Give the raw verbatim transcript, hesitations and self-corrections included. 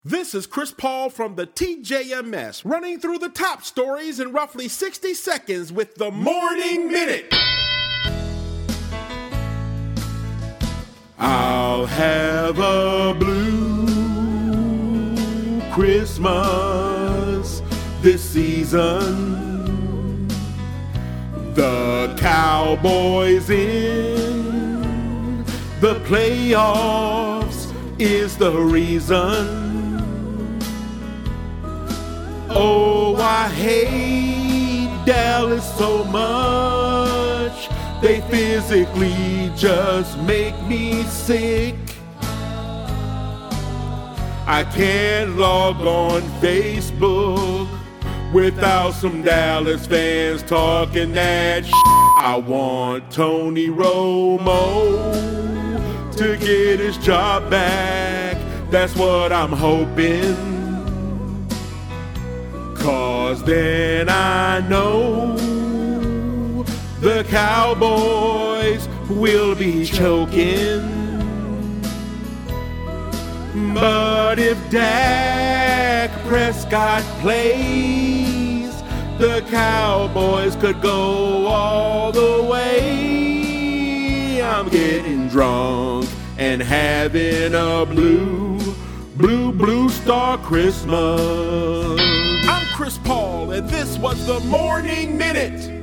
This is Chris Paul from the T J M S, running through the top stories in roughly sixty seconds with the Morning Minute. I'll have a blue Christmas this season. The Cowboys in the playoffs is the reason. Oh, I hate Dallas so much. They physically just make me sick. I can't log on Facebook without some Dallas fans talking that shit. I want Tony Romo to get his job back. That's what I'm hoping. Cause then I know the Cowboys will be choking. But if Dak Prescott plays, the Cowboys could go all the way. I'm getting drunk and having a blue, blue, blue star Christmas. I'm Chris Paul, and this was the Morning Minute.